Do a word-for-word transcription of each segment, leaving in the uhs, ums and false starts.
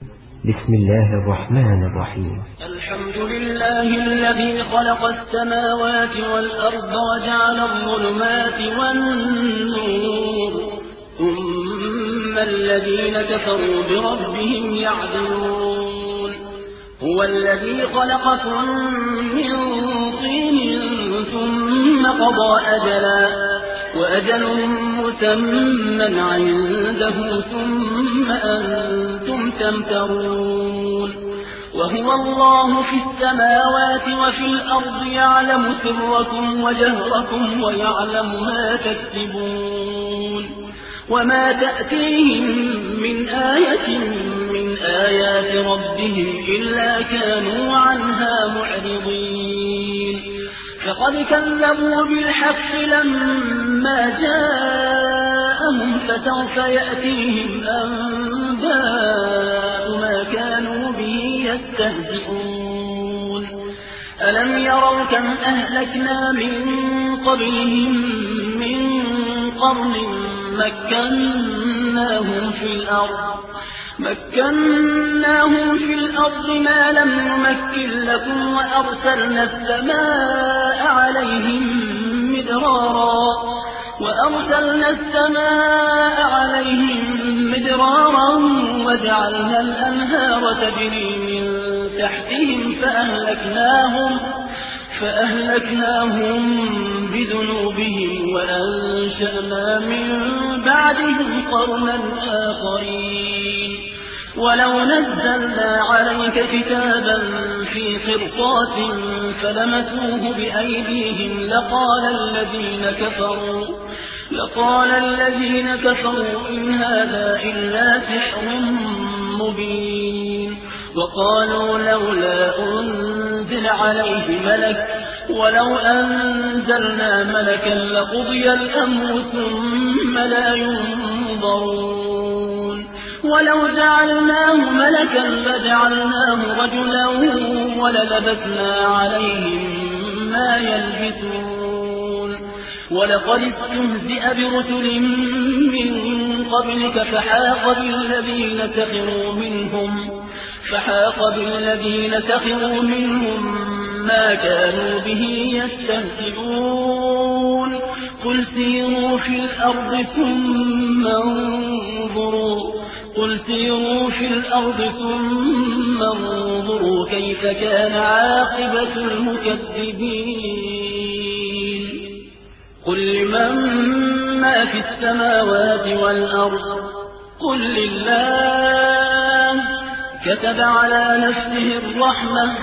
بسم الله الرحمن الرحيم. الحمد لله الذي خلق السماوات والأرض وجعل الظلمات والنور ثم الذين كفروا بربهم يعدلون. هو الذي خلقكم من طين ثم قضى أجلا وأجل مسمى عنده ثم أنتم تمترون. وهو الله في السماوات وفي الأرض يعلم سركم وجهركم ويعلم ما تكسبون. وما تأتيهم من آية من آيات ربهم إلا كانوا عنها معرضين. فقد كذبوا بالحق لما جاءهم فسوف يأتيهم أنباء ما كانوا به يستهزئون. ألم يروا كم أهلكنا من قبلهم من قرن مكناهم في الأرض مكناهم في الأرض ما لم نمكن لكم وأرسلنا السماء عليهم مدرارا وأرسلنا السماء عليهم مدرارا وجعلنا الأنهار تجري من تحتهم فأهلكناهم فأهلكناهم بذنوبهم وأنشأنا من بعدهم قرنا آخرين. ولو نزلنا عليك كتابا في قرطاس فلمسوه بأيديهم لقال الذين كفروا لقال الذين كفروا إن هذا إلا سحر مبين. وقالوا لولا أنزل عليه ملك ولو أنزلنا ملكا لقضي الأمر ثم لا ينظرون. ولو جعلناه ملكا لجعلناه رجلا وللبسنا عليهم ما يلبسون. ولقد استهزئ برسل من قبلك فحاق بالذين سخروا منهم فحاق بالذين سخروا منهم ما كانوا به يستهزئون. قل سيروا في الأرض ثم انظروا قل سيروا في الأرض ثم انظروا كيف كان عاقبة المكذبين. قل لمن ما في السماوات والأرض قل لله كتب على نفسه الرحمة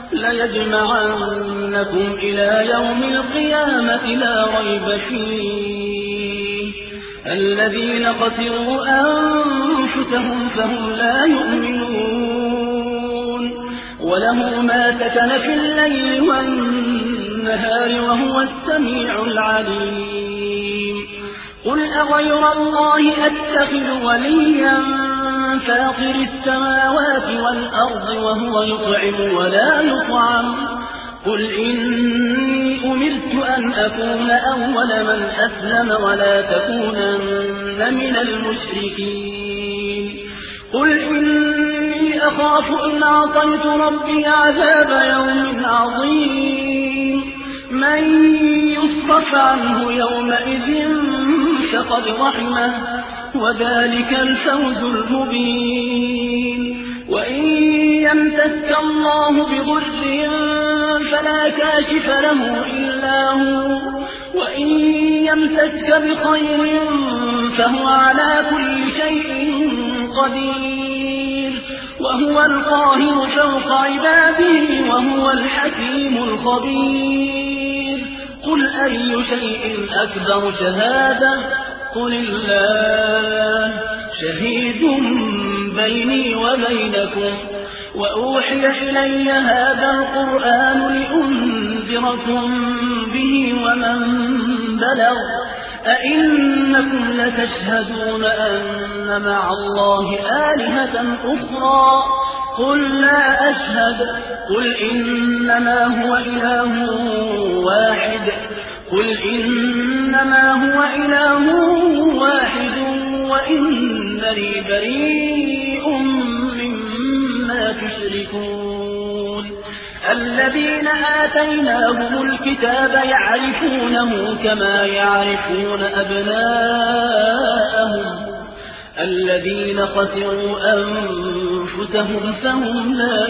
ليجمعنكم إلى يوم القيامة لا ريب فيه. الذين خسروا أنفسهم فهم لا يؤمنون. وله ما سكن في الليل والنهار وهو السميع العليم. قل أغير الله أتخذ وليا فاطر السماوات والأرض وهو يطعم ولا يطعم قل إني أمرت أن أكون أول من أسلم ولا تكونن من المشركين. قل إني أخاف إن عصيت ربي عذاب يوم عظيم. من يصرف عنه يومئذ فقد رحمه وذلك الفوز المبين. وإن يمسك الله بضر فلا كاشف له إلا هو وإن يمسك بخير فهو على كل شيء قدير. وهو القاهر فوق عباده وهو الحكيم الخبير. قل أي شيء أكبر شهادة قل الله شهيد بيني وبينكم. وأوحي إلي هذا القرآن لأنذركم به ومن بلغ. أئنكم لتشهدون أن مع الله آلهة أخرى قل لا أشهد قل إنما هو إله واحد قل إنما هو إله واحد وإنني بريء مما الذين آتيناهم الكتاب يعرفونه كما يعرفون أبناءهم الذين خسروا أنفسهم فهم لا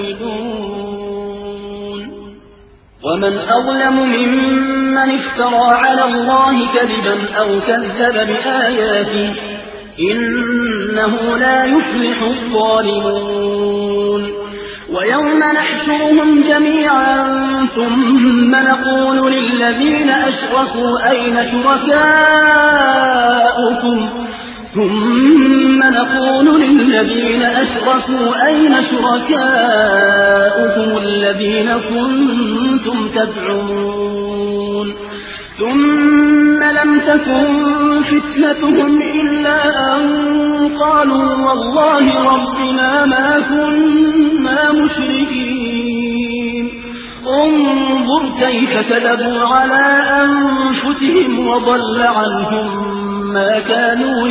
يؤمنون ومن أظلم ممن افترى على الله كذبا أو كذب بآياته إنه لا يفلح الظالمون ويوم نحشرهم جميعا ثم نقول للذين أشركوا أين شركاؤكم ثم نقول للذين أشركوا أين شركاؤكم الذين كنتم تدعون ثم لم تكن فتنتهم إلا أن قالوا والله ربنا ما كنا مشركين انظر كيف كذبوا على أنفسهم وضل عنهم ما كانوا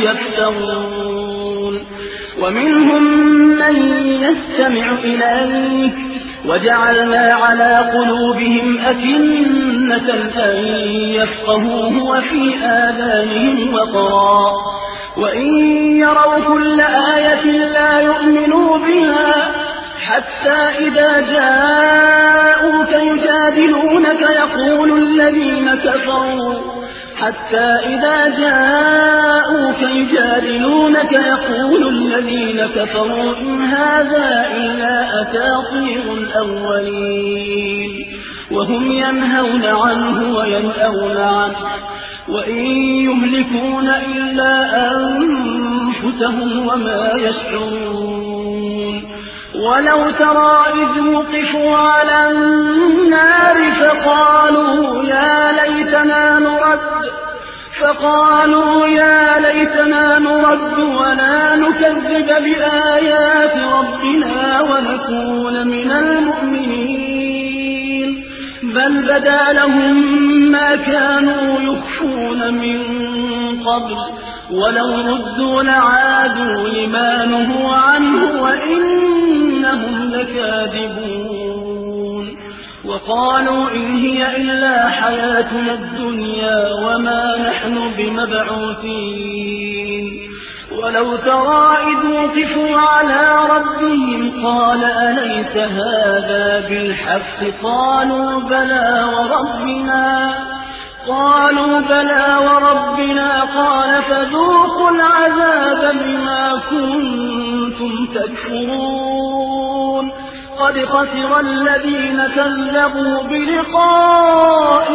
يفترون ومنهم من يستمع إليك وجعلنا على قلوبهم أكنة أن يفقهوه وفي آذانهم وقرا وإن يروا كل آية لا يؤمنوا بها حتى إذا جاءوك يجادلونك يقول الذين كفروا حتى إذا جاءوك يجادلونك يقول الذين كفروا إن هذا إلا أساطير الأولين وهم ينهون عنه وينأون عنه وإن يهلكون إلا أنفسهم وما يشعرون ولو ترى إذ وقفوا على النار فقالوا يا ليتنا نرد فقالوا يا ليتنا نرد ولا نكذب بآيات ربنا ونكون من المؤمنين بل بدا لهم ما كانوا يخفون من قبل ولو ردوا لعادوا لما نهوا عنه وإنهم لكاذبون وقالوا إن هي إلا حياتنا الدنيا وما نحن بمبعوثين ولو ترى إذ وقفوا على ربهم قال أليس هذا بالحق قالوا بلى وربنا قالوا بلى وربنا قال فذوقوا العذاب بما كنتم تكفرون قد خسر الذين كذبوا بلقاء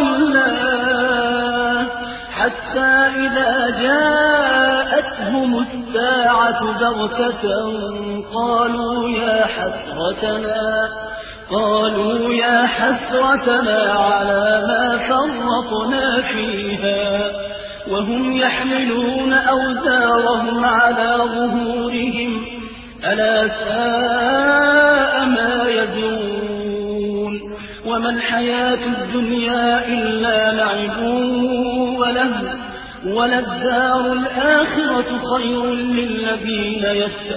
الله حتى إذا جاءتهم الساعة بغتة قالوا يا حسرتنا قالوا يا حسرتنا على ما فرطنا فيها وهم يحملون أوزارهم على ظهورهم ألا ساء ما يزرون وما الحياة الدنيا إلا لعب وله وللدار الآخرة خير للذين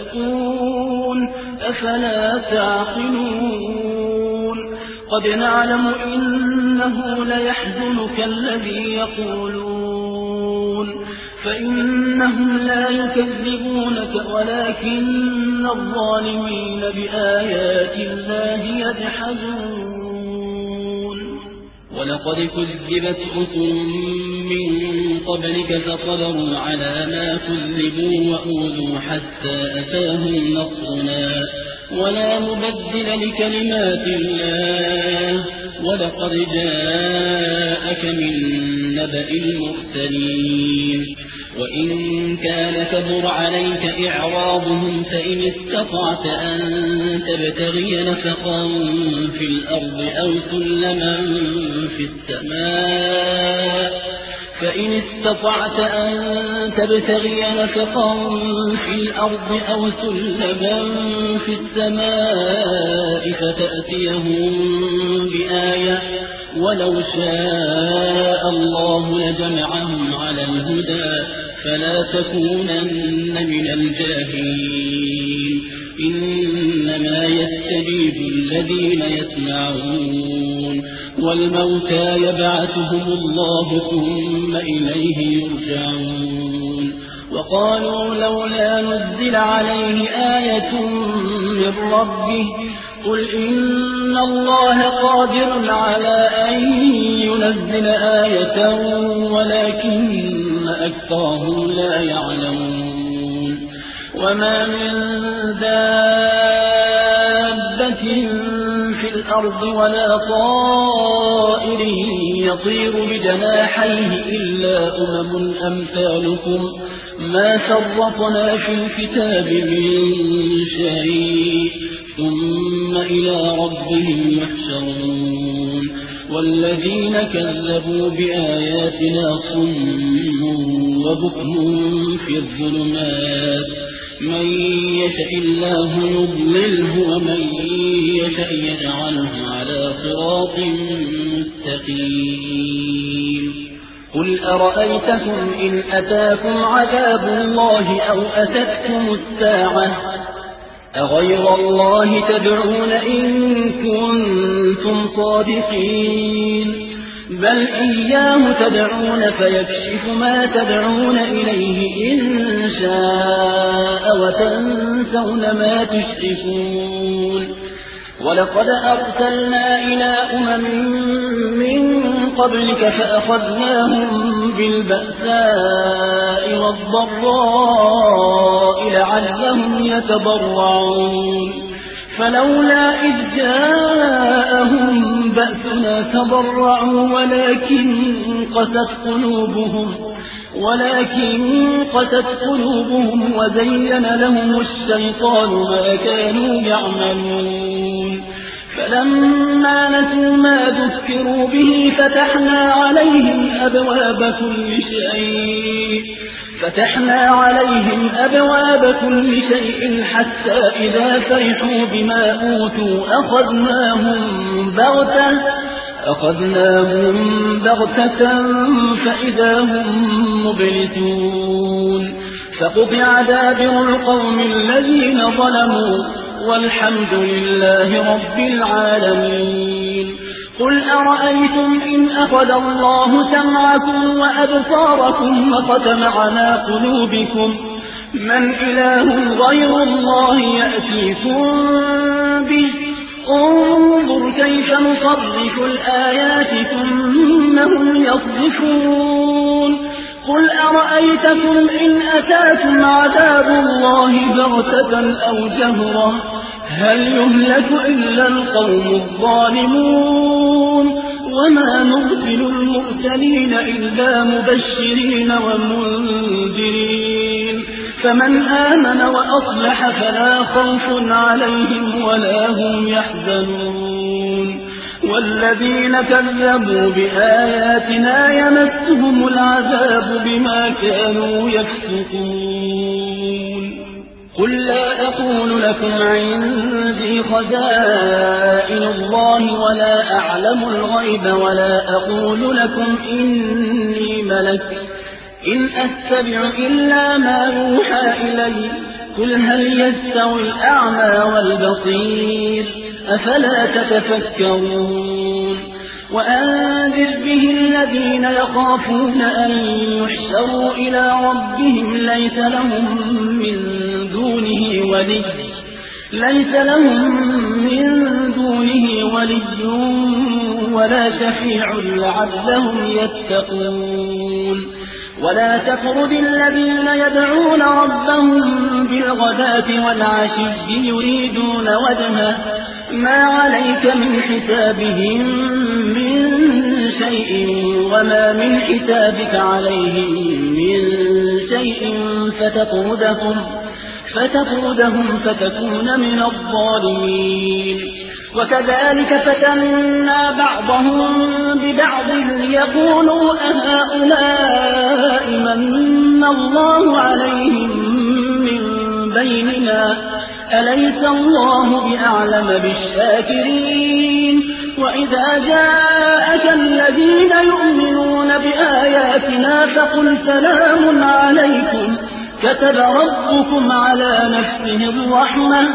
يتقون أفلا تعقلون قد نعلم إنه ليحزنك الذي يقولون فإنهم لا يكذبونك ولكن الظالمين بآيات الله يجحدون ولقد كذبت رسل من قبلك فصبروا على ما كذبوا وأوذوا حتى أتاهم نصرنا ولا مبدل لكلمات الله ولقد جاءك من نبأ المرسلين وإن كان كبر عليك إعراضهم فإن استطعت أن تبتغي نفقا في الأرض أو سلما في السماء فإن استطعت أن تبتغي نفقا في الأرض أو سلما في السماء فتأتيهم بآية ولو شاء الله لجمعهم على الهدى فلا تكونن من الجاهلين إنا إنما يستجيب الذين يسمعون والموتى يبعثهم الله ثم إليه يرجعون وقالوا لولا نزل عليه آية من ربه قل إن الله قادر على أن ينزل آية ولكن أكثرهم لا يعلمون وما من دابة في الأرض ولا طائر يطير بجناحيه إلا أمم أمثالكم ما فرطنا في الكتاب من شيء ثم إلى ربهم يحشرون والذين كذبوا بآياتنا صم وبكم في الظلمات من يشاء الله يضلله ومن يشاء يجعله على صراط مستقيم قل أرأيتكم إن أتاكم عذاب الله أو أتتكم الساعة أغير الله تدعون إن كنتم صادقين بل إياه تدعون فيكشف ما تدعون إليه إن شاء وتنسون ما تشركون ولقد أرسلنا إلى أمم من قبلك فأخذناهم بالبأساء والضراء لعلهم يتضرعون فلولا إذ جاءهم بأسنا تضرعوا ولكن قست قلوبهم ولكن قست قلوبهم وزين لهم الشيطان ما كانوا يعملون فلما نسوا ما ذكروا به فتحنا عليهم أبواب كل شيء فتحنا عليهم أبواب كل شيء حتى إذا فرحوا بما أوتوا أخذناهم بغتة أخذناهم بغتة فإذا هم مبلسون فقطع دابر القوم الذين ظلموا والحمد لله رب العالمين قل أرأيتم إن أخذ الله سمعكم وأبصاركم وختم على قلوبكم من إله غير الله يأتيكم به انظر كيف نصرف الآيات ثم هم يصدفون قل أرأيتكم إن أتاكم عذاب الله بغتة أو جهرة هل يهلك إلا القوم الظالمون وما نرسل المرسلين إلا مبشرين ومنذرين فمن آمن وأصلح فلا خوف عليهم ولا هم يحزنون والذين كذبوا بآياتنا يمسهم العذاب بما كانوا يفسقون قل لا أقول لكم عندي خزائن الله ولا أعلم الغيب ولا أقول لكم إني ملك إن أتبع إلا ما يوحى إلي قل هل يستوي الأعمى والبصير أفلا تتفكرون وأنذر به الذين يخافون أن يحشروا إلى ربهم ليس لهم من دونه ولي ليس لهم من دونه ولي ولا شفيع لعلهم يتقون ولا تطرد الذين يدعون ربهم بالغداة والعشي يريدون وجهه ما عليك من حسابهم من شيء وما من حسابك عليهم من شيء فتطردهم فتطردهم فتكون من الظالمين وكذلك فتنا بعضهم ببعض ليقولوا أهؤلاء من الله عليهم من بيننا أليس الله بأعلم بالشاكرين وإذا جاءك الذين يؤمنون بآياتنا فقل سلام عليكم كتب ربكم على نفسه الرحمة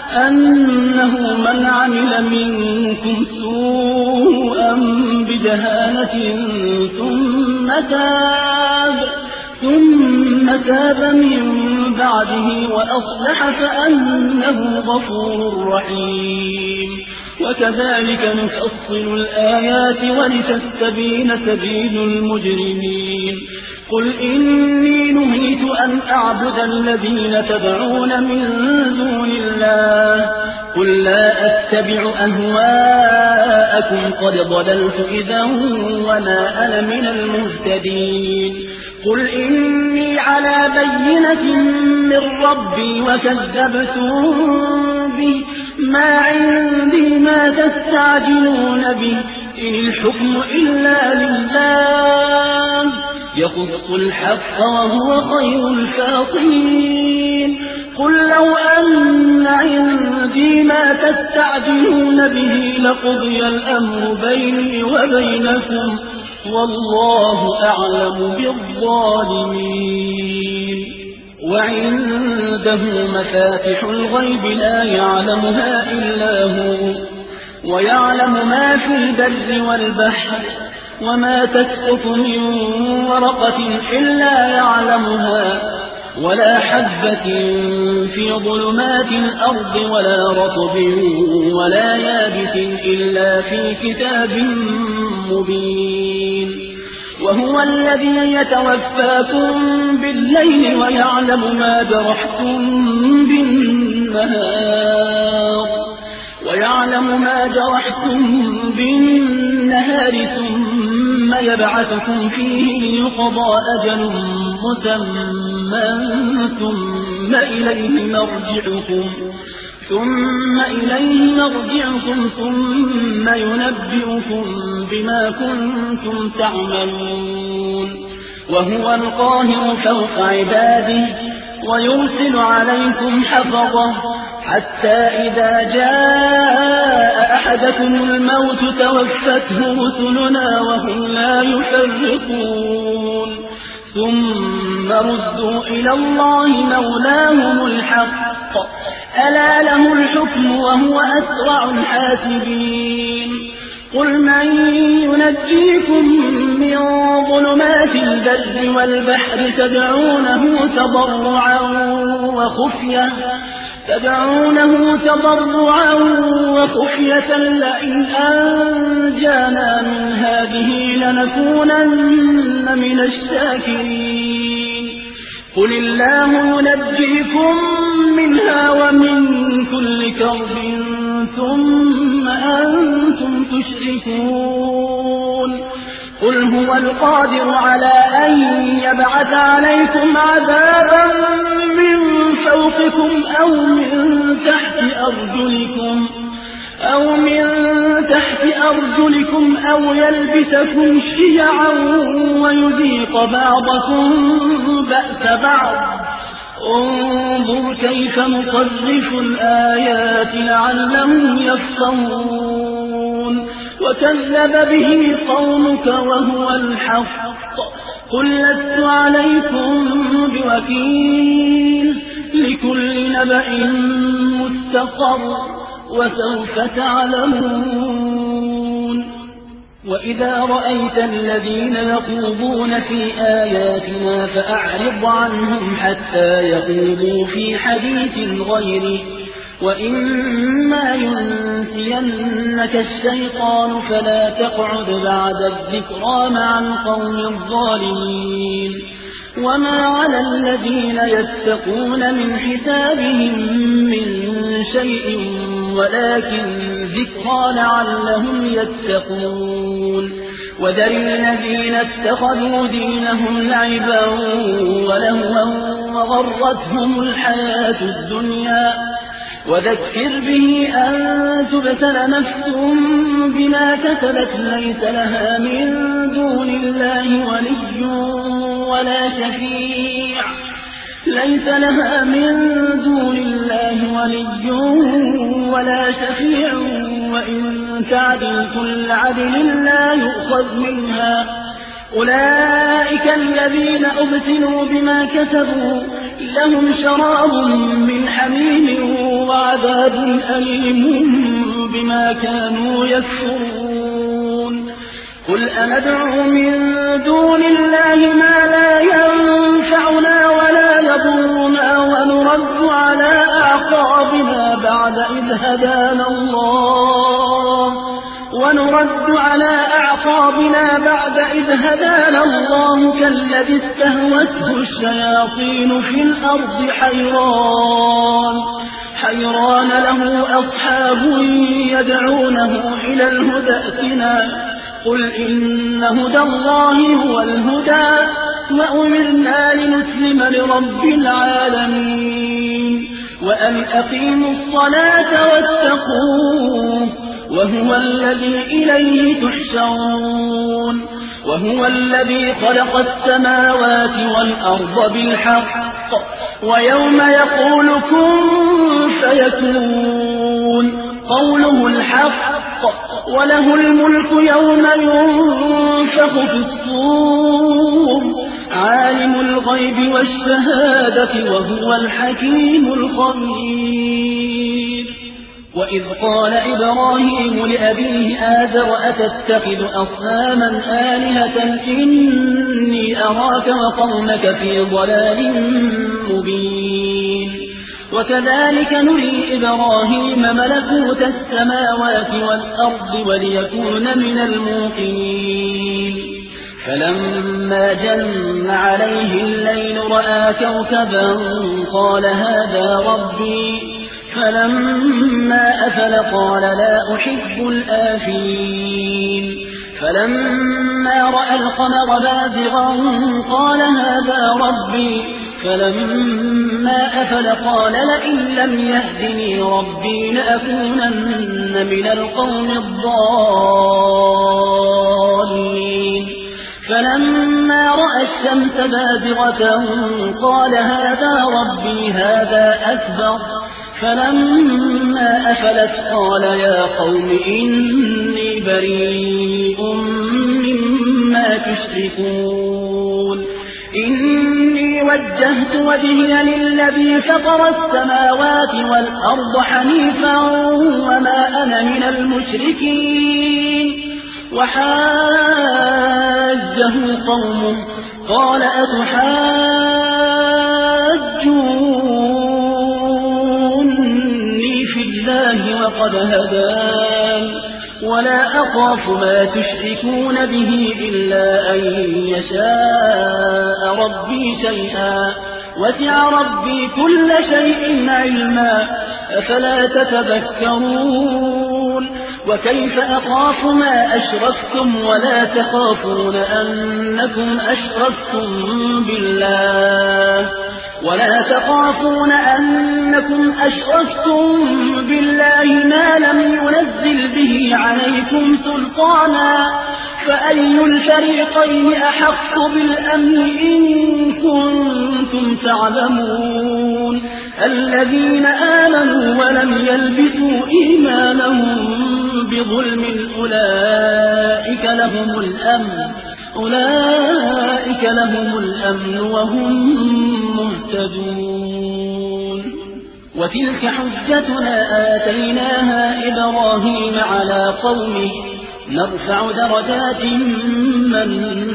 أنه من عمل منكم سوءا بجهالة ثم تاب ثم تاب من بعده وأصلح فأنه غفور رحيم وكذلك نفصل الآيات ولتستبين سبيل المجرمين قل إني نهيت أن أعبد الذين تدعون من دون الله قل لا أتبع أهواءكم قد ضللت إذا وما أنا من المهتدين قل إني على بينة من ربي وكذبتم به ما عندي ما تستعجلون به إن الحكم إلا لله يقص الحق وهو خير الفاصلين قل لو أن عندي ما تستعجلون به لقضي الأمر بيني وبينكم والله أعلم بالظالمين وعنده مفاتح الغيب لا يعلمها إلا هو ويعلم ما في البر والبحر وما تسقط من ورقة إلا يعلمها ولا حبة في ظلمات الأرض ولا رطب ولا يابس إلا في كتاب مبين وهو الذي يتوفاكم بالليل ويعلم ما جرحتم بالنهار ويعلم ما جرحتم بالنهار ثم يبعثكم فيه ليقضى أجل مسمى ثم إليه مرجعكم ثم إليه مرجعكم ثم ينبئكم بما كنتم تعملون وهو القاهر فوق عباده ويرسل عليكم حفظه حتى إذا جاء أحدكم الموت توفته رسلنا وهم لا يفرقون ثم ردوا إلى الله مولاهم الحق ألا له الحكم وهو أسرع الحاسبين قل من ينجيكم من ظلمات البر والبحر تدعونه تضرعا وخفية تدعونه تضرعا وخفية لئن أنجانا من هذه لنكونن من الشاكرين قل الله ينجيكم منها ومن كل كرب ثم أنتم تشركون قل هو القادر على أن يبعث عليكم عذابا من فوقكم أو من تحت أرجلكم أو من تحت أرجلكم أو يلبسكم شيعا ويذيق بعضكم بأس بعض انظر كيف نصرف الآيات لعلهم يفقهون وكذب به قومك وهو الحق قل لست عليكم بوكيل لكل نبأ مستقر وسوف تعلمون وإذا رأيت الذين يخوضون في آياتنا فأعرض عنهم حتى يخوضوا في حديث غيره وإما ينسينك الشيطان فلا تقعد بعد الذكرى مع القوم الظالمين وما على الذين يتقون من حسابهم من شيء ولكن ذكرى لعلهم يتقون وذر الذين اتخذوا دينهم لعبا ولهوا وغرتهم الحياة الدنيا وذكر به أن تبتل نفس بما كسبت ليس لها من دون الله ولي ولا شفيع ليس لها من دون الله ولي ولا شفيع وإن تعدل كل عدل لا يؤخذ منها أولئك الذين أبتلوا بما كسبوا لهم شراب من حميم وعذاب أليم بما كانوا يكفرون قل أندعو من دون الله ما لا ينفعنا ولا يضرنا ونرد على أعقابنا بعد إذ هدانا الله ونرد على أعقابنا بعد إذ هدانا الله كالذي استهوته الشياطين في الأرض حيران حيران له أصحاب يدعونه إلى الهدى ائتنا قل إن هدى الله هو الهدى وأمرنا لنسلم لرب العالمين وأن أقيموا الصلاة واتقوه وهو الذي إليه تحشرون وهو الذي خلق السماوات والأرض بالحق ويوم يقول كن فيكون قوله الحق وله الملك يوم ينفخ في الصور عالم الغيب والشهادة وهو الحكيم الخبير وإذ قال إبراهيم لأبيه آزر أتتخذ أصناما آلهة إني أراك وقومك في ضلال مبين وكذلك نري إبراهيم ملكوت السماوات والأرض وليكون من الموقنين فلما جن عليه الليل رأى كوكبا قال هذا ربي فلما أفل قال لا أحب الآفلين فلما رأى القمر بازغا قال هذا ربي فلما أفل قال لئن لم يهدني ربي لأكونن من القوم الضالين فلما رأى الشمس بازغة قال هذا ربي هذا أكبر فلما أفلت قال يا قوم إني بريء مما تشركون إني وجهت وجهي للذي فطر السماوات والأرض حنيفا وما أنا من المشركين وحاجه قومه قال أتحاجوني في الله وقد هدان ولا أخاف ما تشركون به إلا أن يشاء ربي شيئا وسع ربي كل شيء علما أفلا تتذكرون وكيف أخاف ما أشركتم ولا تخافون أنكم أشركتم بالله ولا تخافون أنكم أشركتم بالله ما لم ينزل به عليكم سلطانا فأي الفريقين أحق بالأمن إن كنتم تعلمون الذين آمنوا ولم يلبسوا إيمانهم بظلم أولئك لهم الأمن أولئك لهم الأمن وهم مهتدون وتلك حجتنا آتيناها إبراهيم على قومه نرفع درجات من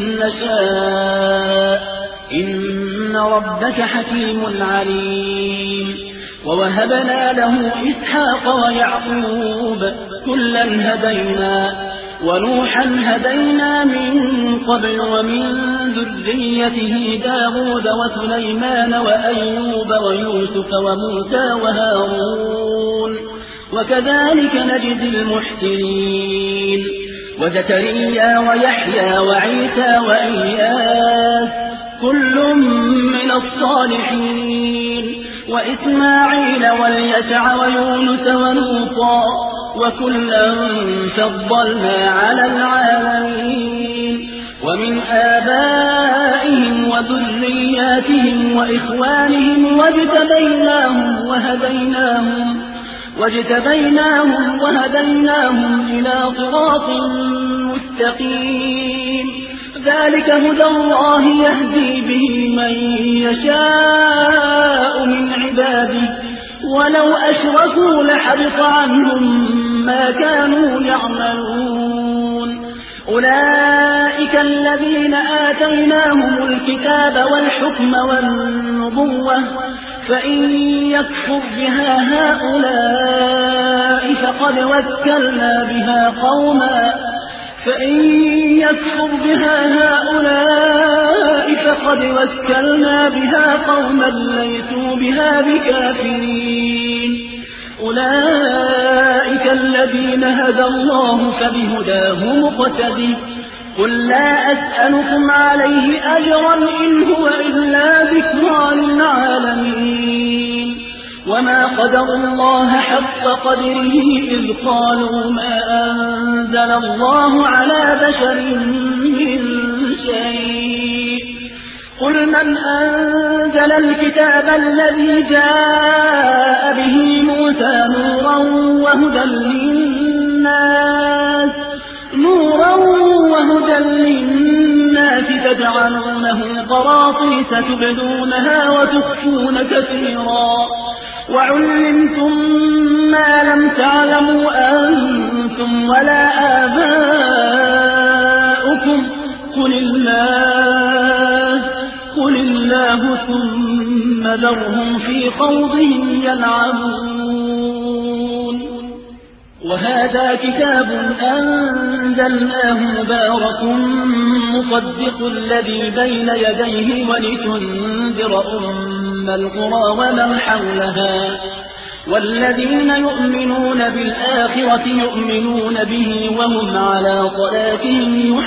نشاء إن ربك حكيم عليم ووهبنا له إسحاق ويعقوب كلا هدينا ونوحا هدينا من قبل ومن ذريته داود وسليمان وأيوب ويوسف وموسى وهارون وكذلك نجزي المحسنين وزكريا ويحيى وعيسى وإياس كل من الصالحين وإسماعيل واليسع ويونس ولوطا وكلا فضلنا على العالمين ومن آبائهم وذرياتهم وإخوانهم واجتبيناهم وهديناهم واجتبيناهم وهديناهم إلى صراط مستقيم ذلك هدى الله يهدي به من يشاء من عباده ولو أشركوا لحبط عنهم ما كانوا يعملون أولئك الذين آتيناهم الكتاب والحكم والنبوة فإن يكفر بها هؤلاء فقد وكلنا بها قوما فإن يكفر بها هؤلاء فقد وكلنا بها قوما ليسوا بها بكافرين أولئك الذين هدى الله فبهداه مقتدي قل لا أسألكم عليه أجرا إن هو إلا ذكرى للعالمين وما قدروا الله حق قدره إذ قالوا ما أنزل الله على بشر من شيء قل من أنزل الكتاب الذي جاء به موسى نورا وهدى للناس نورا وهدى للناس تجعلونه قراطيس تبدونها وتخفون كثيرا وعلمتم ما لم تعلموا أنتم ولا آباؤكم قل الله قل الله ثم ذرهم في خوضهم يلعبون وهذا كتاب أنزلناه مبارك مصدق الذي بين يديه ولتنذر أم القرى ومن حولها والذين يؤمنون بالآخرة يؤمنون به وهم على صلاتهم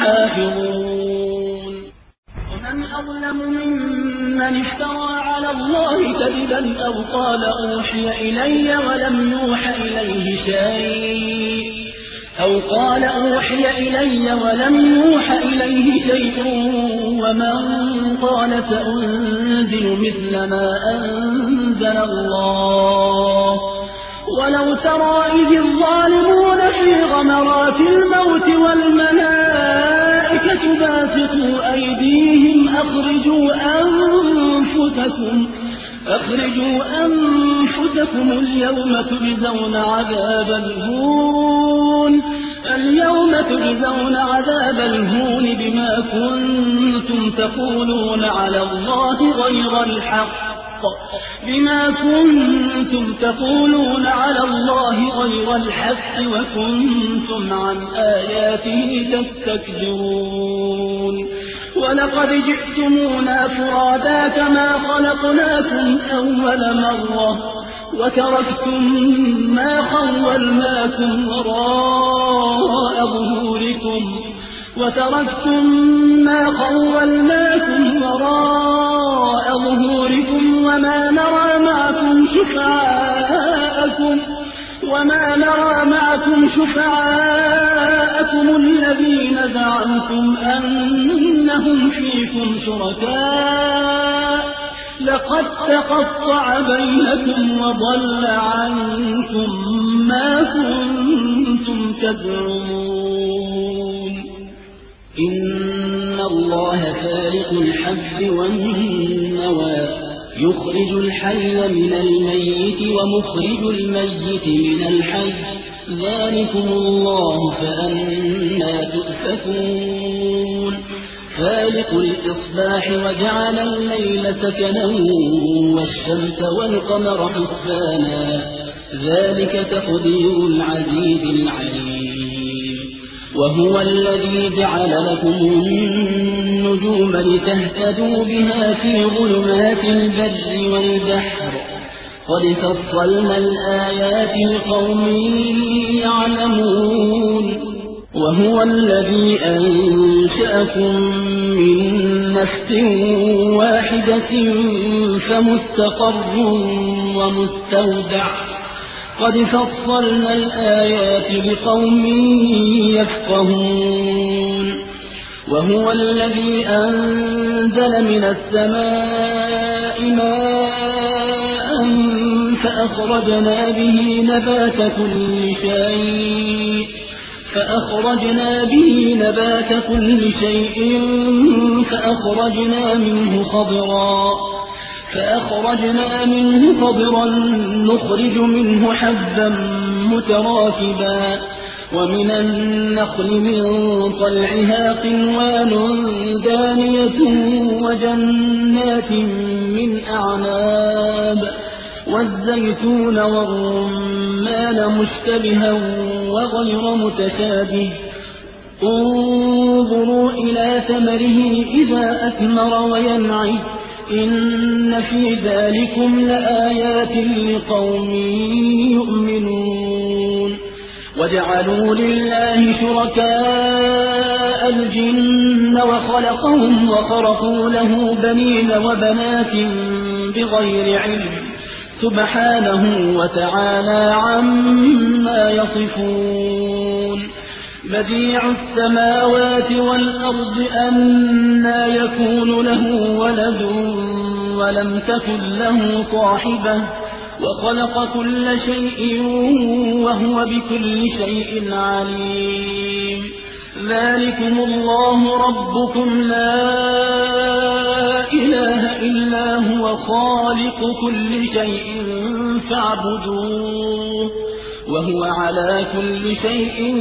يحافظون ومن أظلم ممن افترى على الله كذبا أو قال أوحي إلي ولم يوح إليه شيء أو قال أوحي إلي ولم يوح إليه شيء ومن قال سأنزل مثل ما أنزل الله ولو ترى إذ الظالمون في غمرات الموت والملائكة باسطوا أيديهم أخرجوا أنفسكم أخرجوا أنفسكم اليوم تجزون عذاب الهون اليوم تجزون عذاب الهون بما كنتم تقولون على الله غير الحق بما كنتم تقولون على الله غير الحق وكنتم عن آياته تستكبرون ولقد جئتمونا فرادا كما خلقناكم أول مرة وتركتم ما خولناكم وراء ظهوركم وتركتم ما خولناكم وراء ظهوركم وما نرى معكم شفعاءكم وما نرى معكم شفعاءكم الذين زعمتم أنهم فيكم شركاء لقد تقطع بينكم وضل عنكم ما كنتم تدعون إن الله فارق الحب والنوى يخرج الحي من الميت ومخرج الميت من الحي ذلكم الله فأنا تؤفكون فالق الإصباح وجعل الليل سكنا والشمس والقمر حسبانا ذلك تقدير العزيز العليم وهو الذي جعل لكم النجوم لتهتدوا بها في ظلمات البر والبحر قد فصلنا الآيات لقوم يعلمون وهو الذي أنشأكم من نفس واحدة فمستقر ومستودع قد فصلنا الآيات لقوم يفقهون وهو الذي أنزل من السماء ماء فأخرجنا به نبات كل شيء فأخرجنا به نبات كل شيء فأخرجنا منه خضرا فأخرجنا منه خضرا نخرج منه حبا متراكبا ومن النخل من طلعها قنوان دانية وجنات من أعناب والزيتون والرمان مشتبها وغير متشابه انظروا إلى ثمره إذا أثمر وينعي إن في ذلكم لآيات لقوم يؤمنون وجعلوا لله شركاء الجن وخلقهم وخرقوا له بنين وبنات بغير علم سبحانه وتعالى عما يصفون بديع السماوات والأرض أنى يكون له ولد ولم تكن له صاحبة وخلق كل شيء وهو بكل شيء عليم ذلكم الله ربكم لا إله إلا هو خالق كل شيء فاعبدوه وهو على كل شيء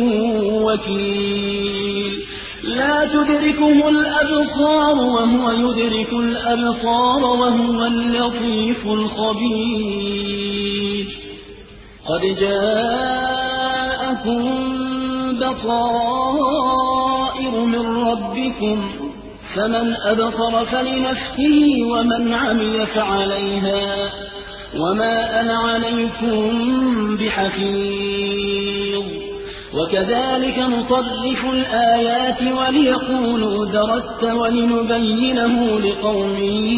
وكيل لا تدركه الأبصار وهو يدرك الأبصار وهو اللطيف الخبير قد جاءكم بصائر من ربكم فمن أبصر فلنفسه ومن عمي فعليها وما أنا عليكم بحفيظ وكذلك نصرف الآيات وليقولوا درست ولنبينه لقوم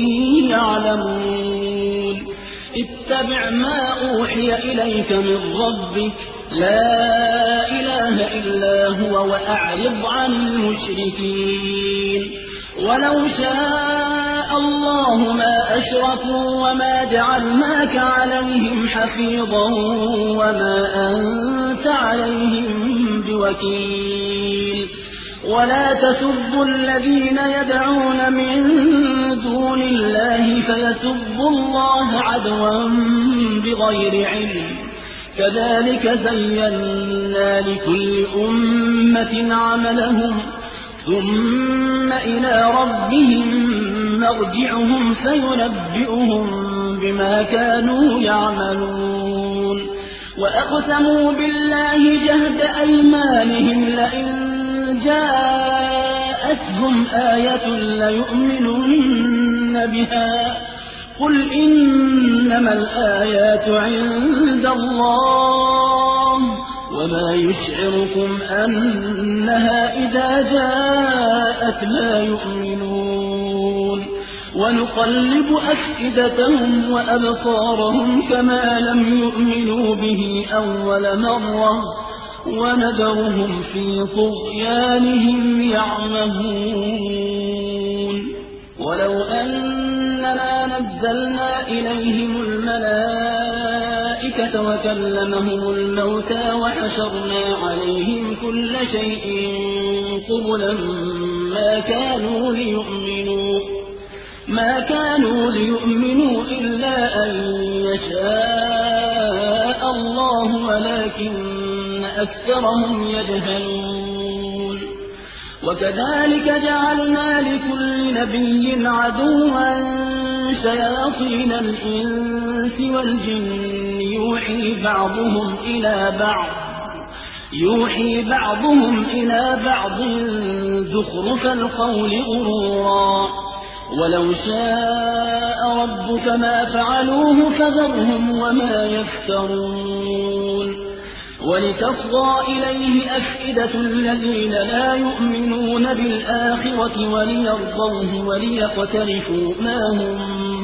يعلمون اتبع ما أوحي إليك من ربك لا إله إلا هو وأعرض عن المشركين ولو شاء الله ما أشركوا وما جعلناك عليهم حفيظا وما أنت عليهم بوكيل ولا تسبوا الذين يدعون من دون الله فيسبوا الله عدوا بغير علم كذلك زينا لكل أمة عملهم ثم إلى ربهم مرجعهم فينبئهم بما كانوا يعملون وأقسموا بالله جهد أيمانهم لئن جاءتهم آية ليؤمنن بها قل إنما الآيات عند الله وما يشعركم أنها إذا جاءت لا يؤمنون ونقلب أفئدتهم وأبصارهم كما لم يؤمنوا به أول مرة ونذرهم في طغيانهم يعمهون ولو أننا نزلنا إليهم الملائكة وكلمهم الموتى وحشرنا عليهم كل شيء قبلا ما كانوا ليؤمنوا ما كانوا ليؤمنوا إلا أن يشاء الله ولكن أكثرهم يجهلون وكذلك جعلنا لكل نبي عدوا شياطين الإنس والجن يوحي بعضهم إلى بعض يوحي بعضهم إلى بعض زخرف القول غرورا ولو شاء ربك ما فعلوه فذرهم وما يفترون ولتصغى إليه أفئدة الذين لا يؤمنون بالآخرة وليرضوه وليقترفوا ما هم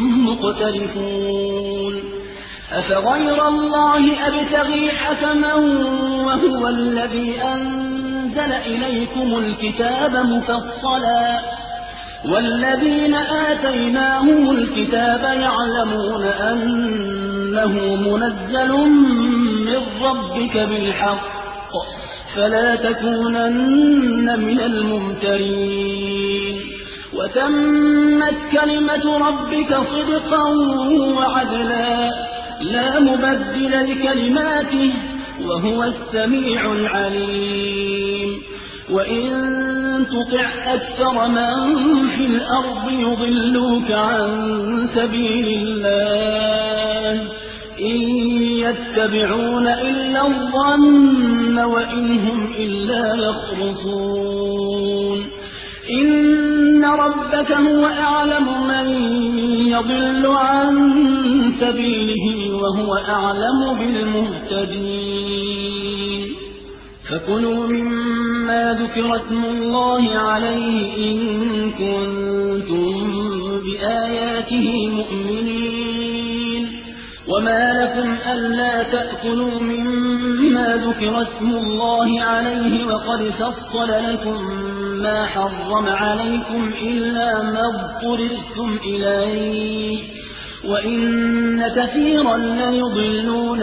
مقترفون أفغير الله أبتغي حكما وهو الذي أنزل إليكم الكتاب مفصلا والذين آتيناهم الكتاب يعلمون أنه منزل من ربك بالحق فلا تكونن من الممترين وتمت كلمة ربك صدقا وعدلا لا مبدل لكلماته وهو السميع العليم وإن تطع أكثر من في الأرض يضلوك عن سبيل الله إن يتبعون إلا الظن وإن هم إلا يخرصون إن ربك هو أعلم من يضل عن سبيله وهو أعلم بالمهتدين فكلوا مما ذكر اسم الله عليه إن كنتم بآياته مؤمنين وما لكم ألا تأكلوا مما ذكر اسم الله عليه وقد فصل لكم ما حرم عليكم إلا ما اضطررتم إليه وإن كثيرا ليضلون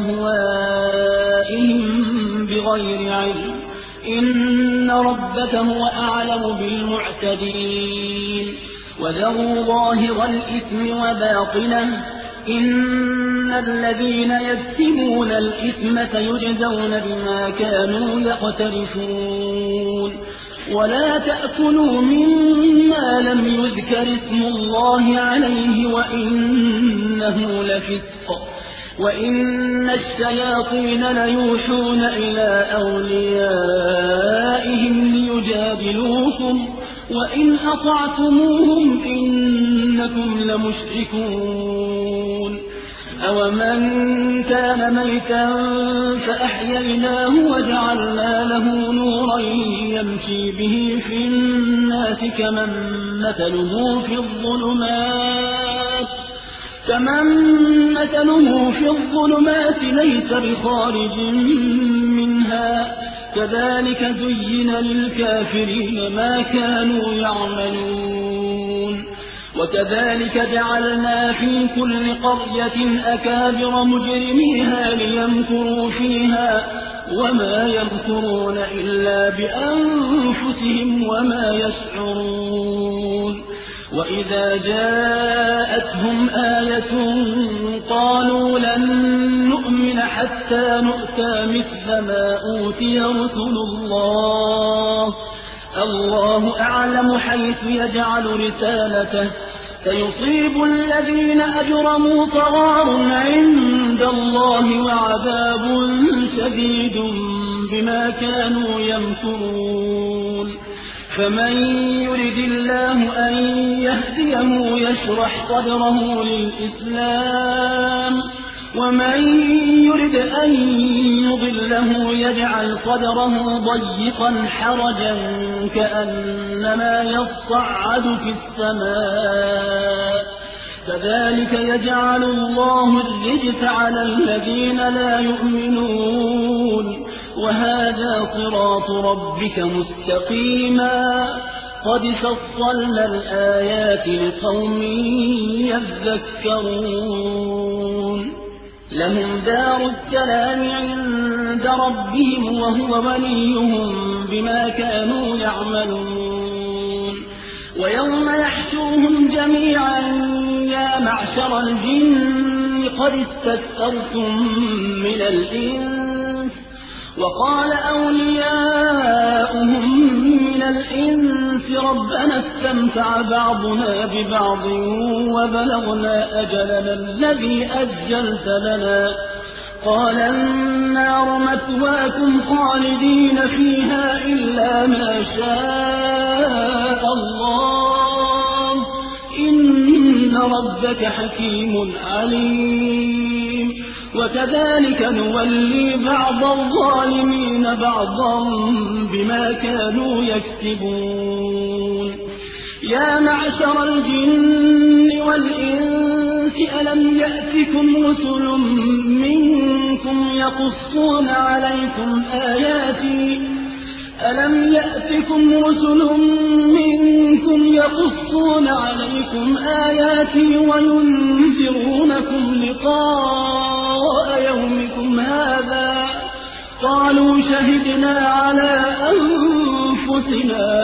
بأهوائهم بغير علم إن ربك هو أعلم بالمعتدين وذروا ظاهر الإثم وباطنه إن الذين يكسبون الإثم سيجزون بما كانوا يقترفون ولا تأكلوا مما لم يذكر اسم الله عليه وإنه لفسق وإن الشياطين ليوحون إلى أوليائهم ليجادلوكم وإن أطعتموهم إنكم لمشركون أومن كان ميتا فأحييناه وجعلنا له نورا يمشي به في الناس كمن مثله في الظلمات كمن مثله في الظلمات ليس بخارج منها كذلك زين للكافرين ما كانوا يعملون وكذلك جعلنا في كل قرية أكابر مجرميها ليمكروا فيها وما يمكرون إلا بأنفسهم وما يشعرون وإذا جاءتهم آية قالوا لن نؤمن حتى نؤتى مثل ما أوتي رسل الله الله أعلم حيث يجعل رسالته سيصيب الذين أجرموا صغار عند الله وعذاب شديد بما كانوا يمكرون فمن يرد الله أن يهديه يشرح صدره للإسلام ومن يرد أن يضله يجعل صدره ضيقا حرجا كأنما يصعد في السماء كذلك يجعل الله الرجس على الذين لا يؤمنون وهذا صراط ربك مستقيما قد فصلنا الآيات لقوم يذكرون لهم دار السلام عند ربهم وهو وليهم بما كانوا يعملون ويوم يحشرهم جميعا يا معشر الجن قد استكثرتم من الإنس وقال أولياؤهم من الإنس ربنا استمتع بعضنا ببعض وبلغنا أجلنا الذي أجلت لنا قال النار مثواكم خالدين فيها إلا ما شاء الله إن ربك حكيم عليم وكذلك نولي بعض الظالمين بعضا بما كانوا يكسبون يا معشر الجن والإنس ألم يأتكم رسل منكم يقصون عليكم آياتي ألم يأتكم رسل منكم يقصون عليكم آياتي وينذرونكم لقاء يومكم هذا قالوا شهدنا على أنفسنا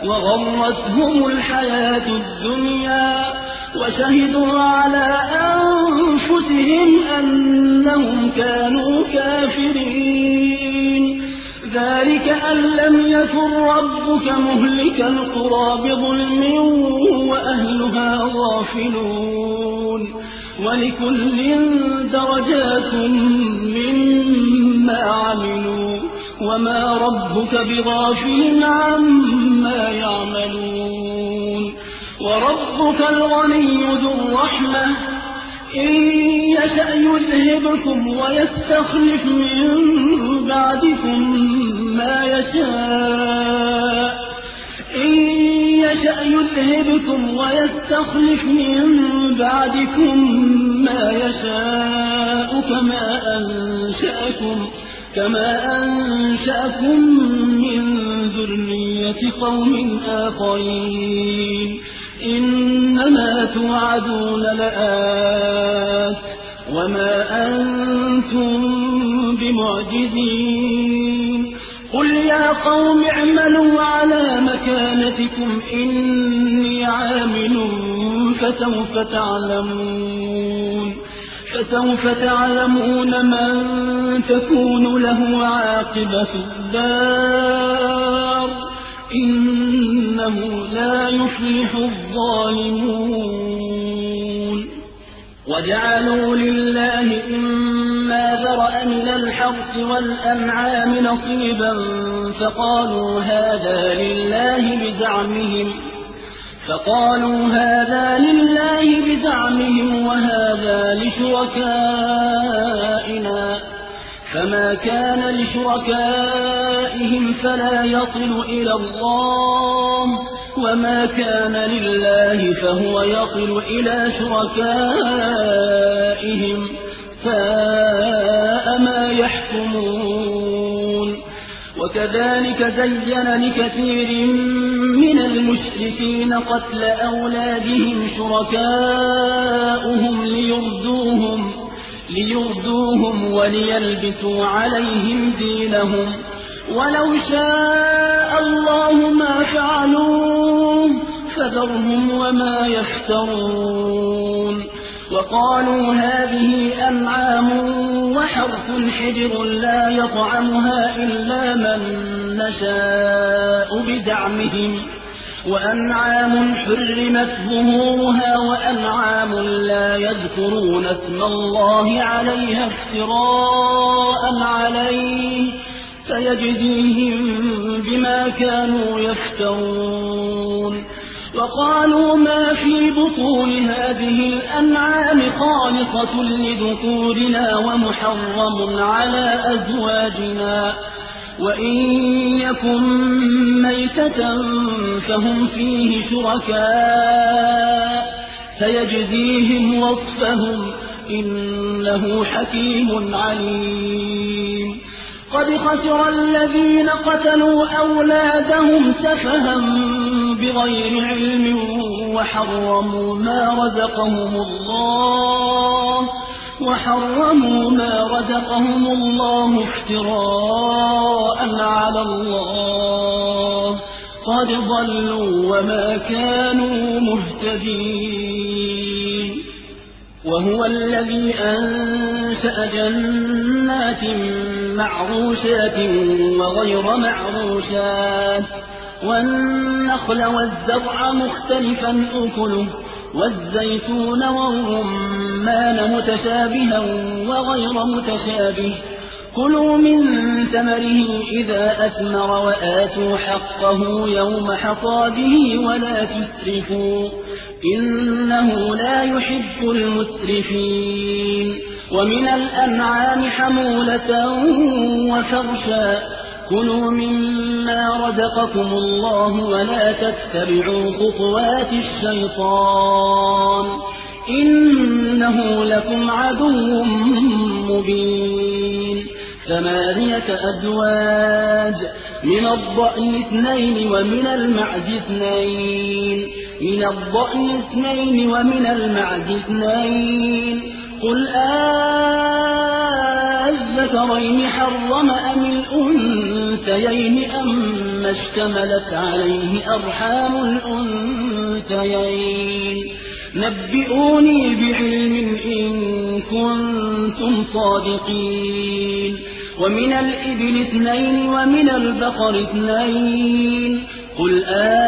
وغرتهم الحياة الدنيا وشهدوا على أنفسهم أنهم كانوا كافرين ذلك أن لم يكن ربك مهلك القرى بظلم وأهلها غافلون ولكل درجات مما عملوا وما ربك بغافل عما يعملون وربك الغني ذو الرحمة إن يشأ يذهبكم ويستخلف من بعدكم ما يشاء إن يشأ يذهبكم ويستخلف من بعدكم ما يشاء كما أنشأكم كما أنشأكم من ذرية قوم آخرين إنما توعدون لآت وما أنتم بمعجزين قل يا قوم اعملوا على مكانتكم إني عامل فسوف تعلمون فسوف تعلمون من تكون له عاقبة الدار إنه لا يفلح الظالمون وجعلوا لله إما ذرأ من الحرث والأنعام نصيبا فقالوا هذا لله بزعمهم فقالوا هذا لله بزعمهم وهذا لشركائنا فما كان لشركائهم فلا يصل إلى الله وما كان لله فهو يصل إلى شركائهم ساء ما يحكمون وكذلك زين لكثير من المشركين قتل أولادهم شركاؤهم ليردوهم ليردوهم وليلبسوا عليهم دينهم ولو شاء الله ما فعلوه فذرهم وما يفترون وقالوا هذه أنعام وحرث حجر لا يطعمها إلا من نشاء بزعمهم وأنعام حرمت ظهورها وأنعام لا يذكرون اسم الله عليها افتراء عليه سيجزيهم بما كانوا يفترون وقالوا ما في بطون هذه الأنعام خالصة لذكورنا ومحرم على أزواجنا وإن يكن ميتة فهم فيه شركاء سيجزيهم وصفهم إنه حكيم عليم قد خسر الذين قتلوا أولادهم سفها بغير علم وحرموا ما رزقهم الله وحرموا ما رزقهم الله افتراء على الله قد ضلوا وما كانوا مهتدين وهو الذي أنشأ جنات معروشات وغير معروشات والنخل والزرع مختلفا أكله والزيتون والرمان متشابها وغير متشابه كلوا من ثمره إذا أثمر وآتوا حقه يوم حصاده ولا تسرفوا إنه لا يحب المسرفين ومن الأنعام حمولة وفرشا كلوا مما رزقكم الله ولا تتبعوا خطوات الشيطان إنه لكم عدو مبين ثمانية أزواج من الضأن اثنين ومن المعز اثنين من الضأن اثنين ومن المعز اثنين قل آه الذكرين حرم أم الأنثيين الأنثيين أما اشتملت عليه أرحام الأنثيين نبئوني بعلم إن كنتم صادقين ومن الإبل اثنين ومن البقر اثنين قل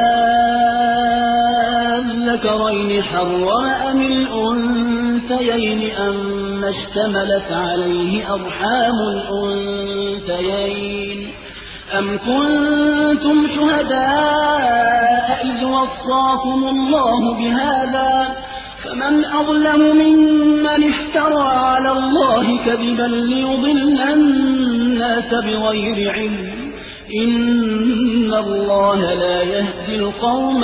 أذكرين حرم أم الأنثيين أما اشتملت عليه أرحام الأنثيين أم كنتم شهداء إذ وصاكم الله بهذا فمن أظلم ممن افترى على الله كذبا ليضل الناس بغير علم إن الله لا يهدي القوم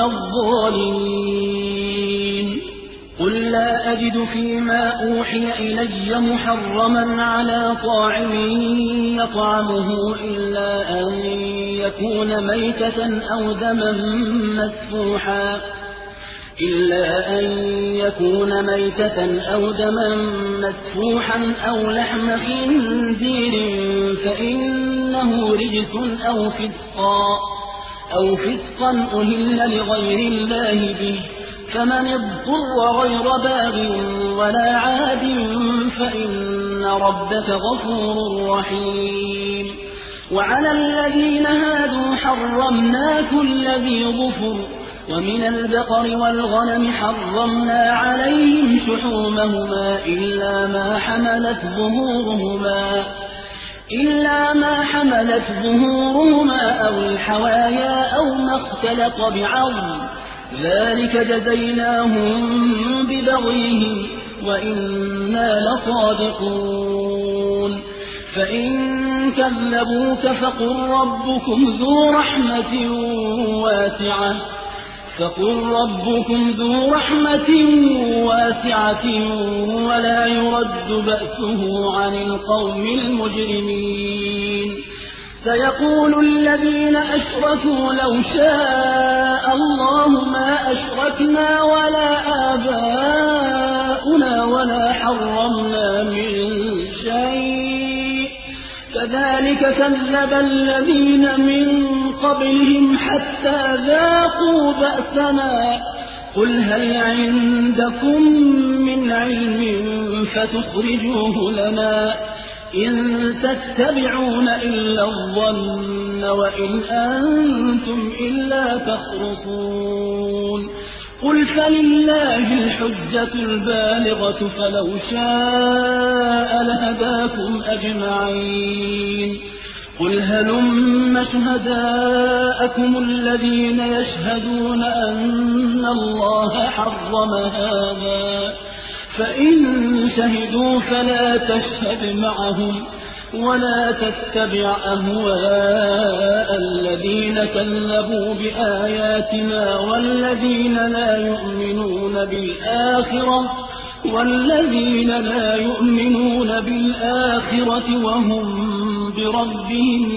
الظالمين قل لا أجد فيما أوحي إلي محرما على طاعم يطعمه إلا أن يكون ميتة أو دما مسفوحا إلا أن يكون ميتة أو دما مسفوحا أو لحم خنزير فإنه رجس أو فسقا أو فسقا أهل لغير الله به فمن اضطر غير باغ ولا عاد فإن ربك غفور رحيم وعلى الذين هادوا حرمنا كل ذي ظفر ومن البقر والغنم حرمنا عليهم شحومهما إلا ما حملت ظهورهما إلا ما حملت ظهورهما أو الحوايا أو ما اختلط بعظم ذلك جزيناهم ببغيهم وإنا لصادقون فإن كذبوك فقل ربكم ذو رحمة واسعة فقل ربكم ذو رحمة واسعة ولا يرد بأسه عن القوم المجرمين سيقول الذين أشركوا لو شاء الله ما أشركنا ولا آباؤنا ولا حرمنا من شيء كذلك كذب الذين من قبلهم حتى ذاقوا بأسنا قل هل عندكم من علم فتخرجوه لنا إن تتبعون إلا الظن وإن أنتم إلا تخرصون قل فلله الحجة البالغة فلو شاء لهداكم أجمعين قل هلم شهداءكم الذين يشهدون أن الله حرم هذا فإن شهدوا فلا تشهد معهم ولا تتبع أهواء الذين كذبوا بآياتنا والذين لا يؤمنون بالآخرة والذين لا يؤمنون بالآخرة وهم بربهم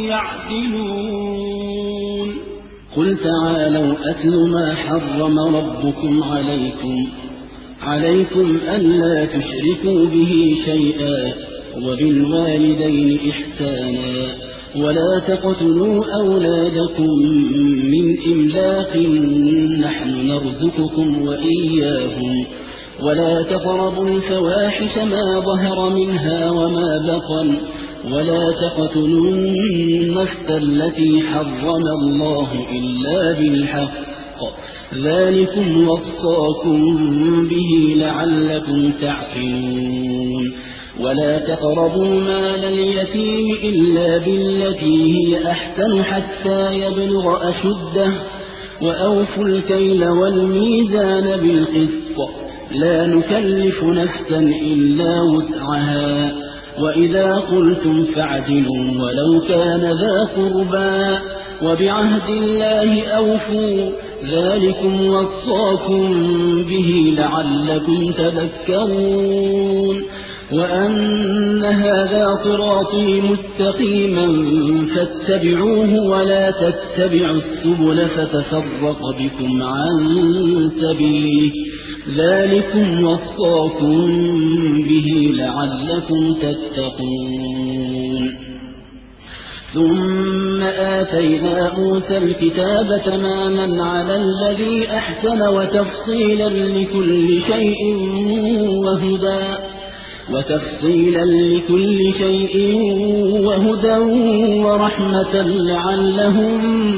يعدلون قل تعالوا أتل ما حرم ربكم عليكم عليكم ألا تشركوا به شيئا وبالوالدين إحسانا ولا تقتلوا أولادكم من إملاق نحن نرزقكم وإياهم ولا تقربوا الفواحش ما ظهر منها وما بطن ولا تقتلوا النفس التي حرم الله إلا بالحق ذلكم وصاكم به لعلكم تعقلون ولا تقربوا مال اليتيم إلا بالتي هي أحسن حتى يبلغ أشده وأوفوا الكيل والميزان بالقسط لا نكلف نفسا إلا وسعها وإذا قلتم فاعدلوا ولو كان ذا قربى وبعهد الله أوفوا ذلكم وصاكم به لعلكم تذكرون وأن هذا صراطي مستقيما فاتبعوه ولا تتبعوا السبل فتفرق بكم عن سبيله ذلكم وصاكم به لعلكم تتقون ثم آتينا موسى الكتاب تماما على الذي أحسن وتفصيلا لكل شيء وهدى وتفصيلا لكل شيء وهدى ورحمة لعلهم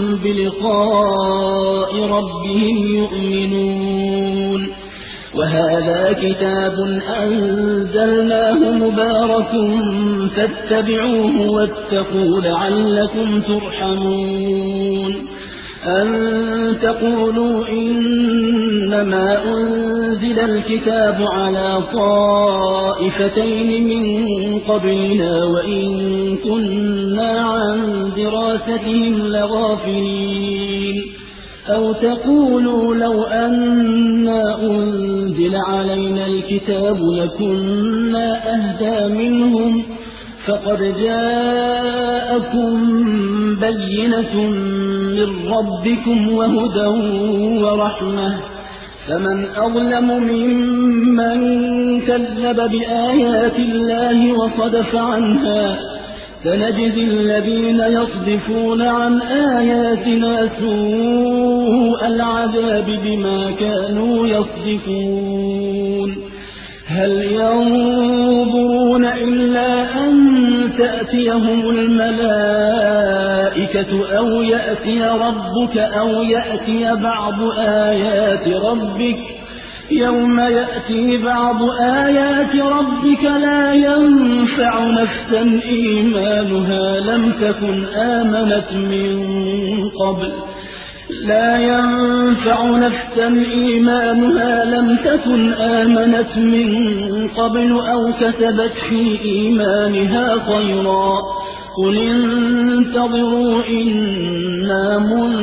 بلقاء ربهم يؤمنون وهذا كتاب أنزلناه مبارك فاتبعوه واتقوا لعلكم ترحمون أن تقولوا إنما أنزل الكتاب على طائفتين من قبلنا وإن كنا عن دراستهم لغافلين أو تقولوا لو أنا أنزل علينا الكتاب لكنا أهدى منهم فقد جاءكم بينة من ربكم وهدى ورحمة فمن أظلم ممن كذب بآيات الله وصدف عنها سنجزي الذين يصدفون عن آياتنا سوء العذاب بما كانوا يصدفون هل ينظرون إلا أن تأتيهم الملائكة أو يأتي ربك أو يأتي بعض آيات ربك يوم يأتي بعض آيات ربك لا ينفع نفسا إيمانها لم تكن آمنت من قبل لا ينفع نفسا إيمانها لم تكن آمنت من قبل أو كسبت في إيمانها خيرا قل انتظروا إنا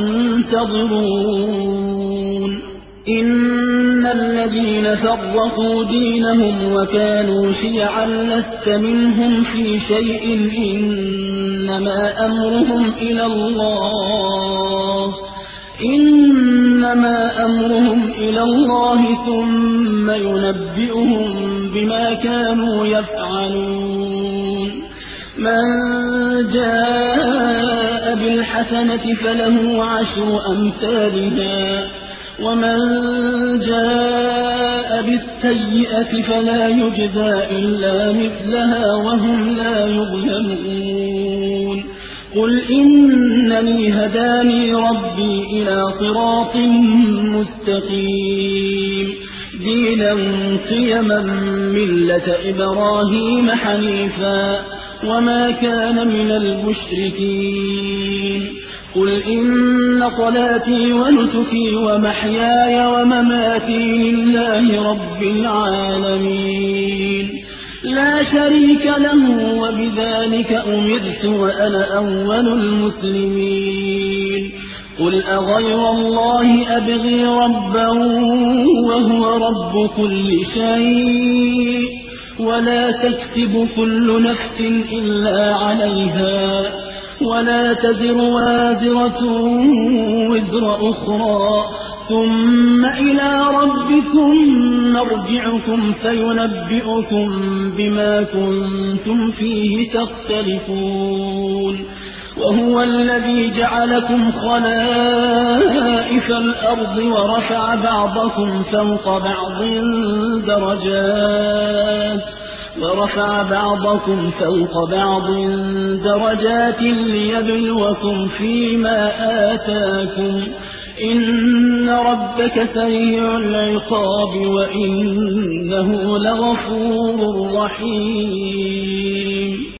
منتظرون إن الذين فرقوا دينهم وكانوا شيعا لست منهم في شيء إنما أمرهم إلى الله إنما أمرهم إلى الله ثم ينبئهم بما كانوا يفعلون من جاء بالحسنة فله عشر أمثالها ومن جاء بالسيئة فلا يجزى إلا مثلها وهم لا يظلمون قل إنني هداني ربي إلى صراط مستقيم دينا قيما ملة إبراهيم حنيفا وما كان من المشركين قل إن صلاتي ونسكي ومحياي ومماتي لله رب العالمين لا شريك له وبذلك أمرت وأنا أول المسلمين قل أغير الله أبغي ربا وهو رب كل شيء ولا تكسب كل نفس إلا عليها ولا تزر وازرة وزر أخرى ثم إلى ربكم مرجعكم فينبئكم بما كنتم فيه تختلفون وهو الذي جعلكم خلائف الأرض ورفع بعضكم فوق بعض درجات ورفع بعضكم فوق بعض درجات ليبلوكم فيما آتاكم إن ربك سريع العقاب وإنه لغفور رحيم